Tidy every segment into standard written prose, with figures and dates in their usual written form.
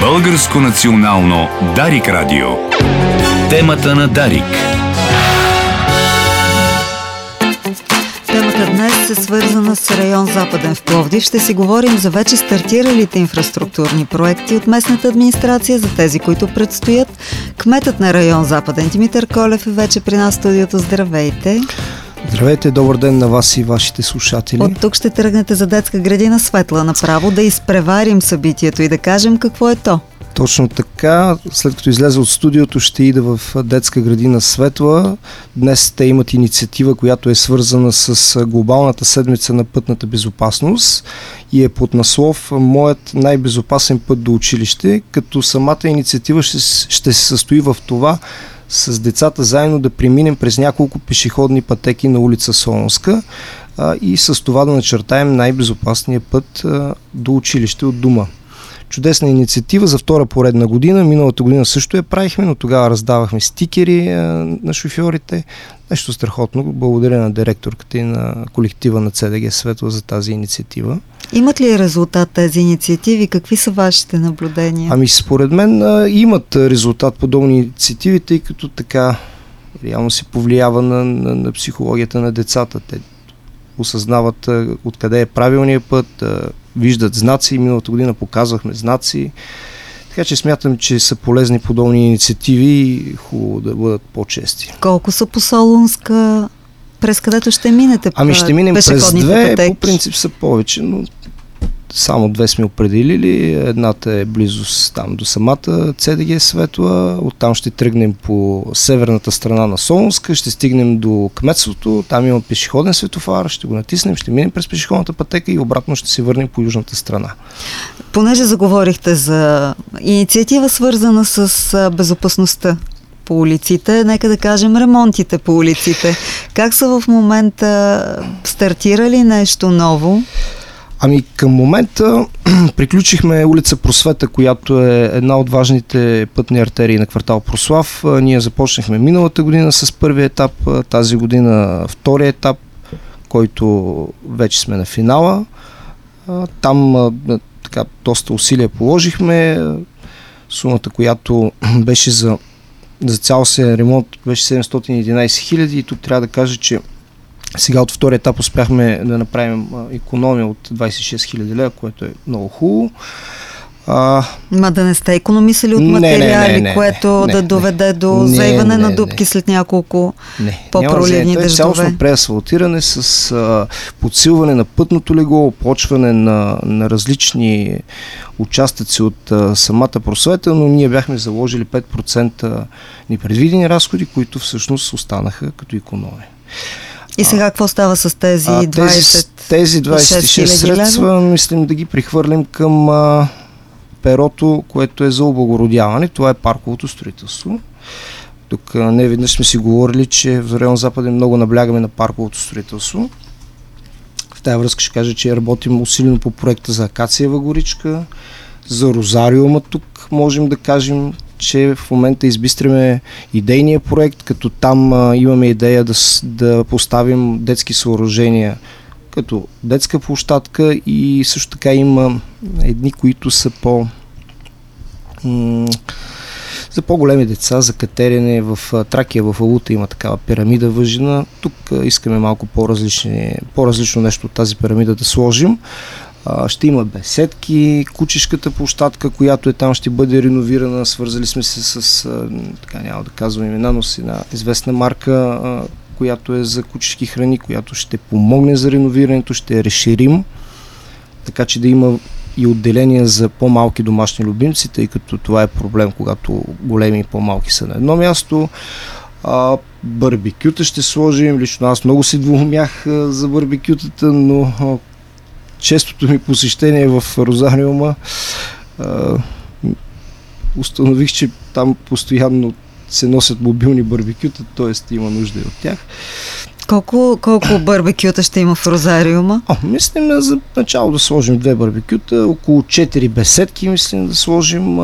Българско национално Дарик радио. Темата на Дарик. Темата днес е свързана с район Западен в Пловдив. Ще си говорим за вече стартиралите инфраструктурни проекти от местната администрация, за тези, които предстоят. Кметът на район Западен Димитър Колев е вече при нас в студиото. Здравейте! Здравейте, добър ден на вас и вашите слушатели. От тук ще тръгнете за детска градина Светла направо, да изпреварим събитието и да кажем какво е то. Точно така, след като излезе от студиото, ще ида в детска градина Светла. Днес те имат инициатива, която е свързана с глобалната седмица на пътната безопасност и е под наслов "Моят най-безопасен път до училище", като самата инициатива ще се състои в това с децата заедно да преминем през няколко пешеходни пътеки на улица Солунска и с това да начертаем най-безопасния път до училище от дома. Чудесна инициатива за втора поредна година. Миналата година също я правихме, но тогава раздавахме стикери на шофьорите. Нещо страхотно. Благодаря на директорката и на колектива на ЦДГ Светла за тази инициатива. Имат ли резултат тези инициативи? Какви са вашите наблюдения? Ами според мен имат резултат подобни инициативи, тъй като така реално се повлиява на психологията на децата. Те осъзнават откъде е правилният път, виждат знаци. Миналата година показвахме знаци. Така че смятам, че са полезни подобни инициативи и хубаво да бъдат по-чести. Колко са по Солунска, през където ще минете? Ами ще минем през две, пътеки? по принцип са повече, но само две сме определили. Едната е близост там до самата ЦДГ Светла. Оттам ще тръгнем по северната страна на Солунска, ще стигнем до кметството. Там има пешеходен светофар, ще го натиснем, ще минем през пешеходната пътека и обратно ще се върнем по южната страна. Понеже заговорихте за инициатива, свързана с безопасността по улиците, нека да кажем ремонтите по улиците. Как са в момента? Стартирали нещо ново? Ами към момента приключихме улица Просвета, която е една от важните пътни артерии на квартал Прослав. Ние започнахме миналата година с първия етап, тази година втория етап, който вече сме на финала. Там така доста усилия положихме. Сумата, която беше за цялостен ремонт, беше 711 хиляди и тук трябва да кажа, че сега от втория етап успяхме да направим икономия от 26 хиляди лева, което е много хубаво. Ма да не сте икономисали от материали, което да доведе до заиване на дупки след няколко по-проливни дъждове? Цялостно преасфалтиране с подсилване на пътното легло, опочване на различни участъци от самата Просвета, но ние бяхме заложили 5% непредвидени разходи, които всъщност останаха като икономия. И сега какво става с тези 26 средства? Мислим да ги прихвърлим към перото, което е за облагородяване. Това е парковото строителство. Тук не веднъж сме си говорили, че в район Западен много наблягаме на парковото строителство. В тази връзка ще кажа, че работим усилено по проекта за Акациева горичка, за Розариума. Тук можем да кажем, че в момента избистряме идейния проект, като там имаме идея да поставим детски съоръжения като детска площадка и също така има едни, които са за по-големи деца, за катерене. В Тракия, в Алута има такава пирамида въжена. Тук искаме малко по-различно нещо от тази пирамида да сложим. Ще има беседки, кучешката площадка, която е там, ще бъде реновирана. Свързали сме се с, така няма да казвам имена, но с една известна марка, която е за кучешки храни, която ще помогне за реновирането, ще я разширим, така че да има и отделения за по-малки домашни любимци, тъй като това е проблем, когато големи и по-малки са на едно място. Барбекюта ще сложим. Лично аз много се двумях за барбекютата, но честото ми посещение в Розариума установих, че там постоянно се носят мобилни барбекюта, т.е. има нужда и от тях. Колко барбекюта ще има в Розариума? Мислим за начало да сложим 2 барбекюта, около 4 беседки мислим да сложим.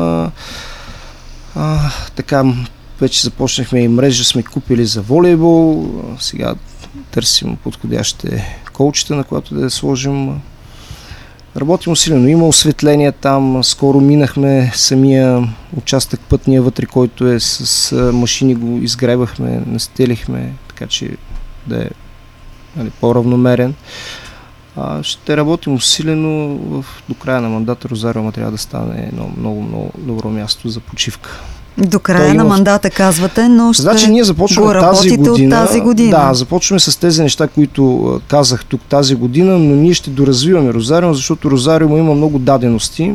Така, вече започнахме и мрежа сме купили за волейбол. Сега търсим подходящите колчета, на която да я сложим. Работим усилено. Има осветление там. Скоро минахме самия участък пътния вътре, който е с машини, го изгребахме, настелихме, така че да е по-равномерен. Ще работим усилено. До края на мандата Розариума трябва да стане едно много добро място за почивка. До края на мандата казвате, но ще значи, ние започваме тази година. Да, започваме с тези неща, които казах тук тази година, но ние ще доразвиваме Розариум, защото Розариум има много дадености,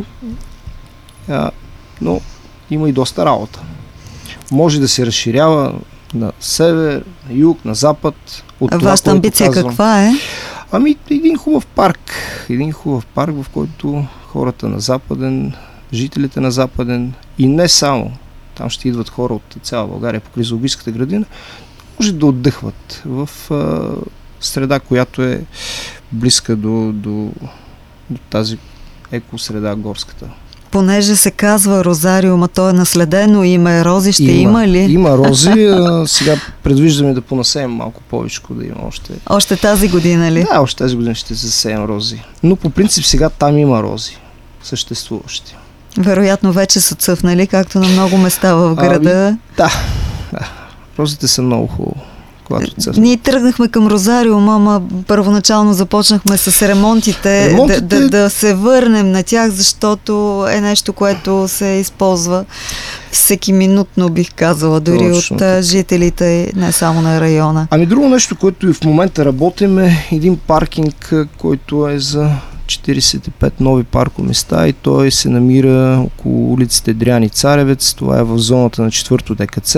но има и доста работа. Може да се разширява на север, на юг, на запад. Вашата амбиция каква е? Един хубав парк, в който хората на Западен, жителите на Западен и не само, там ще идват хора от цяла България покрай Зоологическата градина, може да отдъхват в среда, която е близка до тази екосреда горската. Понеже се казва Розариум, а то е наследено име, рози ще има ли? Има рози, сега предвиждаме да понасеем малко повече, да има още. Още тази година ли? Да, още тази година ще засеем рози. Но по принцип сега там има рози, съществуващи. Вероятно вече са цъфнали, както на много места в града. Да. Розите са много хубаво. Ние тръгнахме към Розариума, ама първоначално започнахме с ремонтите. Да се върнем на тях, защото е нещо, което се използва всеки минутно, бих казала, дори точно от жителите, не само на района. Друго нещо, което и в момента работим, е един паркинг, който е за 45 нови паркоместа и той се намира около улиците Дрян и Царевец. Това е в зоната на 4-то ДКЦ.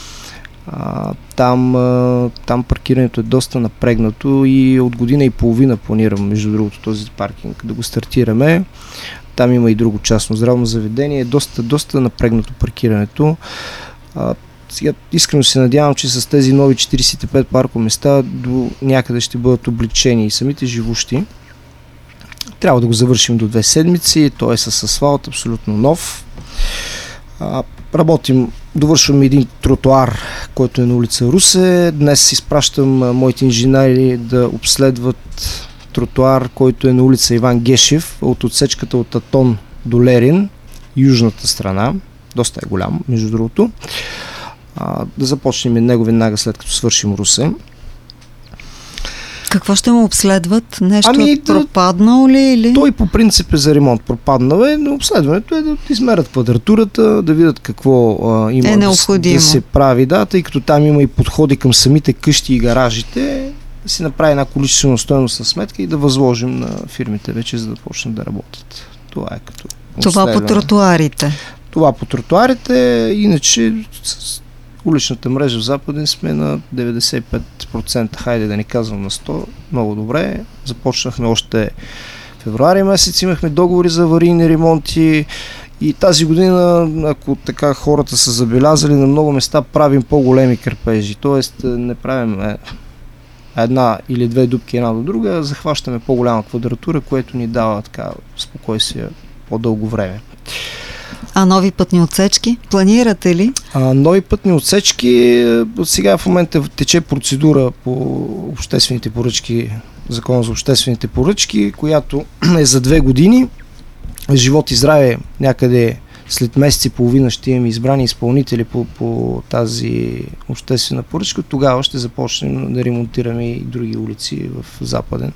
Там паркирането е доста напрегнато и от година и половина планирам, между другото, този паркинг да го стартираме. Там има и друго частно здравно заведение. Доста напрегнато паркирането. Сега искрено се надявам, че с тези нови 45 паркоместа до някъде ще бъдат облегчени и самите живущи. Трябва да го завършим до 2 седмици. Той е с асфалт, абсолютно нов. Довършваме един тротуар, който е на улица Русе. Днес изпращам моите инженери да обследват тротуар, който е на улица Иван Гешев, от отсечката от Атон до Лерин, южната страна. Доста е голям, между другото. Да започнем него веднага след като свършим Русе. Какво ще му обследват? Нещо пропаднало ли? Или? Той по принцип е за ремонт. Пропаднал е, но обследването е да измерят квадратурата, да видят какво има да се прави. Да, тъй като там има и подходи към самите къщи и гаражите, да си направи една количествена стойностна сметка и да възложим на фирмите вече, за да почнат да работят. Това е като това по тротуарите. Това по тротуарите, иначе уличната мрежа в Западен сме на 95%, хайде да не казвам на 100%, много добре. Започнахме още февруари месец, имахме договори за аварийни ремонти и тази година, ако така хората са забелязали, на много места правим по-големи кърпежи, т.е. не правим една или две дупки една до друга, захващаме по-голяма квадратура, което ни дава така спокойствие по-дълго време. А нови пътни отсечки? Планирате ли? Нови пътни отсечки, сега в момента тече процедура по обществените поръчки, Закон за обществените поръчки, която е за 2 години. Живот и здраве, някъде след месец и половина ще имаме избрани изпълнители по тази обществена поръчка. Тогава ще започнем да ремонтираме и други улици в Западен.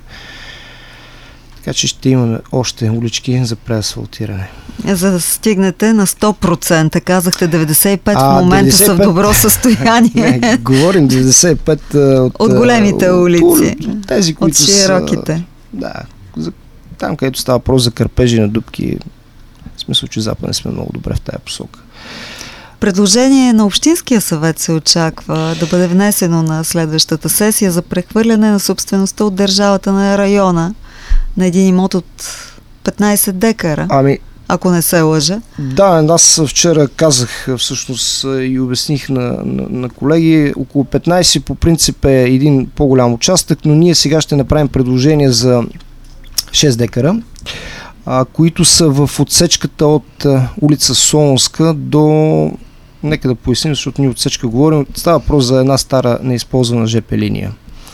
Така че ще имаме още улички за преасфалтиране. За да стигнете на 100%, казахте 95% в момента 95... са в добро състояние. Не, говорим 95% от големите улици, тези, които от широките. Да, там където става въпрос за кърпежи на дупки, в смисъл, че Западен сме много добре в тая посока. Предложение на Общинския съвет се очаква да бъде внесено на следващата сесия за прехвърляне на собствеността от държавата на района на един имот от 15 декара, ако не се лъжа. Да, аз вчера казах всъщност и обясних на колеги, около 15 по принцип е един по-голям участък, но ние сега ще направим предложение за 6 декара, които са в отсечката от улица Солунска до... Нека да поясним, защото ние отсечка говорим. Става въпрос за една стара неизползвана ЖП линия,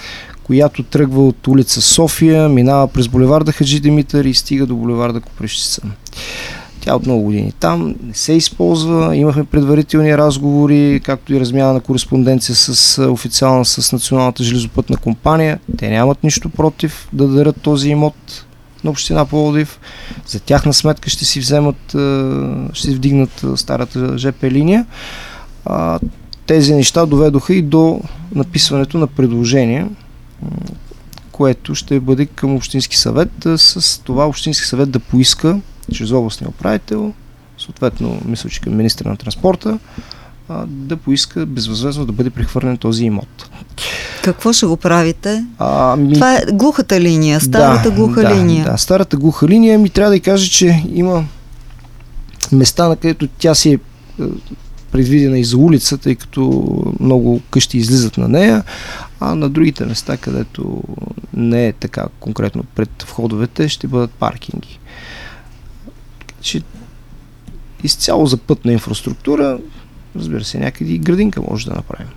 която тръгва от улица София, минава през булеварда Хаджи Димитър и стига до булеварда Копривщица. Тя от много години там не се използва. Имахме предварителни разговори, както и размяна на кореспонденция официална с Националната железопътна компания. Те нямат нищо против да дарят този имот на община Пловдив. За тяхна сметка ще си вдигнат старата ЖП линия. Тези неща доведоха и до написването на предложение, което ще бъде към Общински съвет, с това Общински съвет да поиска чрез областния управител, съответно мисля, че към министъра на транспорта, да поиска безвъзмездно да бъде прехвърлен този имот. Какво ще го правите? Това е глухата линия, старата глуха линия. Да, старата глуха линия. Трябва да кажа, че има места, на където тя си е предвидена и за улицата, тъй като много къщи излизат на нея, а на другите места, където не е така конкретно пред входовете, ще бъдат паркинги. Че изцяло за пътна инфраструктура, разбира се, някъде и градинка може да направим.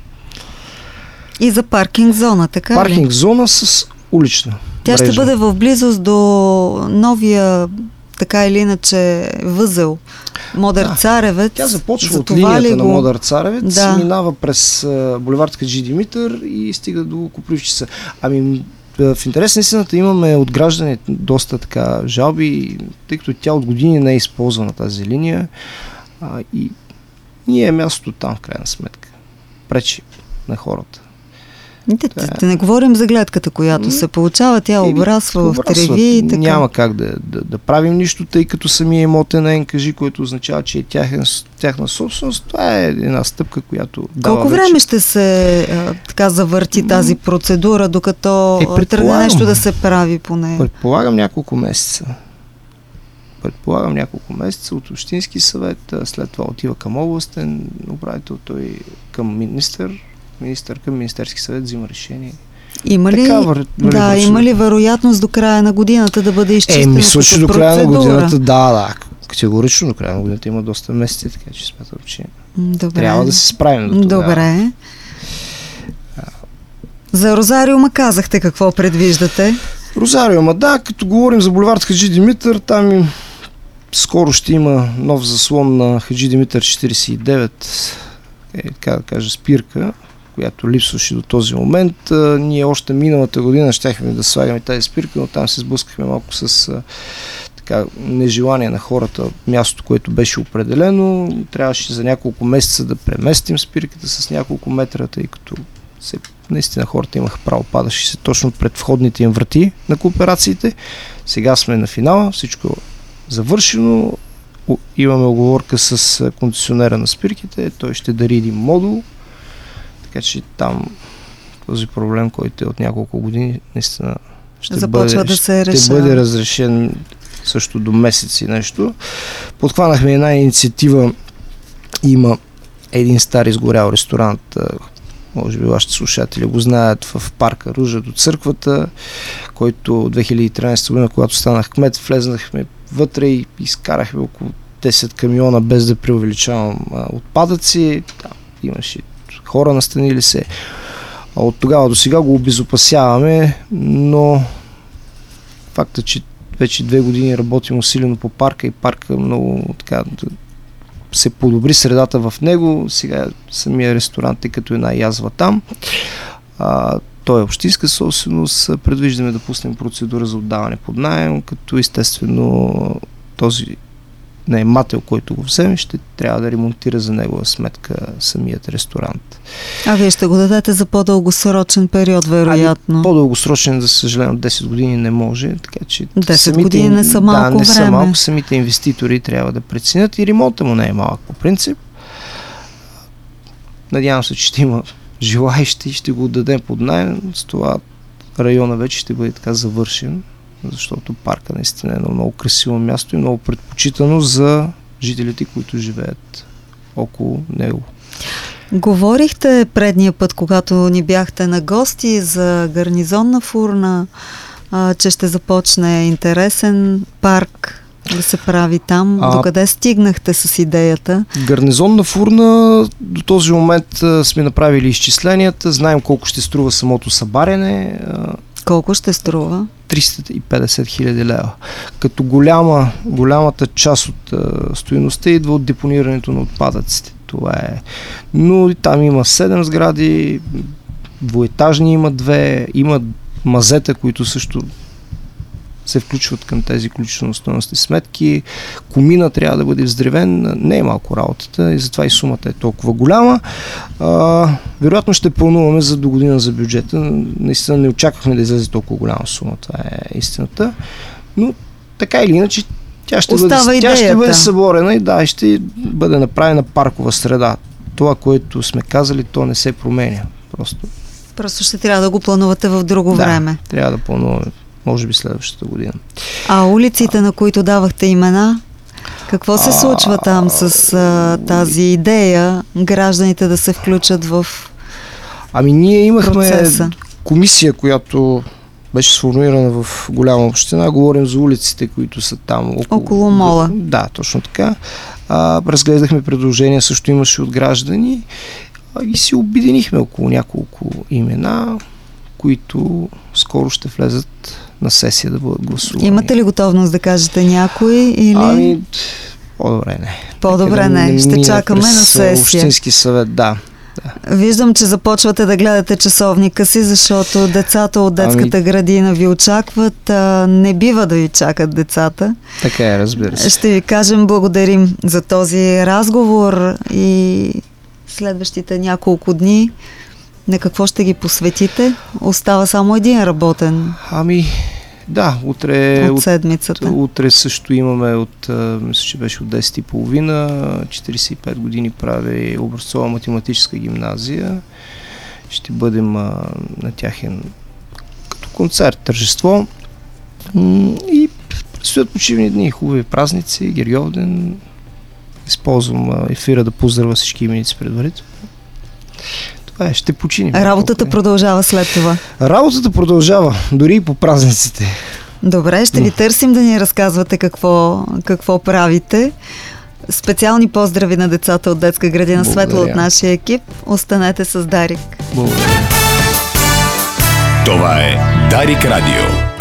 И за паркинг зона, така ли? Паркинг зона с улична Тя мрежа. ще бъде в близост до новия, така или иначе, възел Модър Царевец. Тя започва от линията на Модър Царевец, минава през булевард Хаджи Димитър и стига до Копривщица. В интерес на истината имаме от граждани доста така жалби, тъй като тя от години не е използвана тази линия и ние е мястото там в крайна сметка. Пречи на хората. Да не говорим за гледката, която се получава, тя обрасва в треви и така. Няма как да правим нищо, тъй като самия имот е на НКЖ, което означава, че е тяхна собственост. Това е една стъпка, която дава Колко време ще се завърти тази процедура, докато тръгне нещо да се прави по нея? Предполагам няколко месеца. От Общински съвет, след това отива към областен управител, той към министър към Министерски съвет взима решение. Има ли вероятност до края на годината да бъде изчистено? Мисля, че до края на годината, категорично до края на годината има доста месеци, така че смятам, че трябва да се справим до тогава. Добре. За Розариума казахте какво предвиждате? Розариума, като говорим за булевард Хаджи Димитър, там скоро ще има нов заслон на Хаджи Димитър 49, така да кажа, спирка, която липсваше до този момент. Ние още миналата година щяхме да слагаме тази спирка, но там се сблъскахме малко с нежелание на хората, мястото, което беше определено. Трябваше за няколко месеца да преместим спирката с няколко метра, тъй като наистина хората имаха право, падаше се точно пред входните им врати на кооперациите. Сега сме на финала, всичко завършено. Имаме оговорка с концесионера на спирките, той ще дари един модул, така че там този проблем, който е от няколко години, наистина ще бъде разрешен също до месеци нещо. Подхванахме една инициатива, има един стар изгорял ресторант, може би вашите слушатели го знаят, в парка Ружа до църквата, който 2013 година, когато станах кмет, влезнахме вътре и изкарахме около 10 камиона, без да преувеличавам, отпадъци. Имаше хора настанили се. От тогава до сега го обезопасяваме, но факта, че вече 2 години работим усилено по парка и парка много така се подобри средата в него. Сега самия ресторант е като една язва там. Той е общинска собственост. Предвиждаме да пуснем процедура за отдаване под наем, като естествено този наемател, който го вземе, ще трябва да ремонтира за негова сметка самият ресторант. Вие ще го дадете за по-дългосрочен период, вероятно? По-дългосрочен, за съжаление, 10 години не може, така че 10 години не са малко време. Са малко, самите инвеститори трябва да преценят и ремонта му не е малък по принцип. Надявам се, че ще има желаещи и ще го дадем под наем. С това района вече ще бъде така завършен, защото парка наистина е едно много красиво място и много предпочитано за жителите, които живеят около него. Говорихте предния път, когато ни бяхте на гости, за гарнизонна фурна, че ще започне интересен парк да се прави там? Докъде стигнахте с идеята? Гарнизонна фурна до този момент сме направили изчисленията, знаем колко ще струва самото събаряне. Колко ще струва? 350 хиляди лева. Като голямата част от стойността идва от депонирането на отпадъците. Това е. Но там има 7 сгради, двуетажни има 2, има мазета, които също се включват към тези количествено-стойностни сметки. Комина трябва да бъде вздревен. Не е малко работата и затова и сумата е толкова голяма. Вероятно ще плануваме за до година за бюджета. Наистина не очаквахме да излезе толкова голяма сума. Това е истината. Но така или иначе тя ще бъде съборена и ще бъде направена паркова среда. Това, което сме казали, то не се променя. Просто ще трябва да го планувате в друго време. Трябва да плануваме. Може би следващата година. А улиците, на които давахте имена, какво се случва там с тази идея гражданите да се включат в ние имахме процеса? Комисия, която беше сформирана в голяма община. Говорим за улиците, които са там. Около мола. Да, точно така. Разгледахме предложения, също имаше от граждани и си обединихме около няколко имена, които скоро ще влезат на сесия да бъдат гласувани. Имате ли готовност да кажете някой или... По-добре не. По-добре не. Ще чакаме на сесия. Общински съвет, да. Виждам, че започвате да гледате часовника си, защото децата от детската градина ви очакват. Не бива да ви чакат децата. Така е, разбира се. Ще ви кажем благодарим за този разговор и следващите няколко дни на какво ще ги посветите? Остава само един работен. Утре от седмицата. Утре също имаме мисля, че беше от 10:30, 45 години прави образцова математическа гимназия. Ще бъдем на тяхен като концерт, тържество. И предстоят почивни дни, хубави празници, Гергьовден. Използвам ефира да поздравя всички именици предварително. Ще починим. Работата продължава след това. Работата продължава, дори и по празниците. Добре, ще ви търсим да ни разказвате какво правите. Специални поздрави на децата от детска градина Светла от нашия екип. Останете с Дарик. Благодаря. Това е Дарик Радио.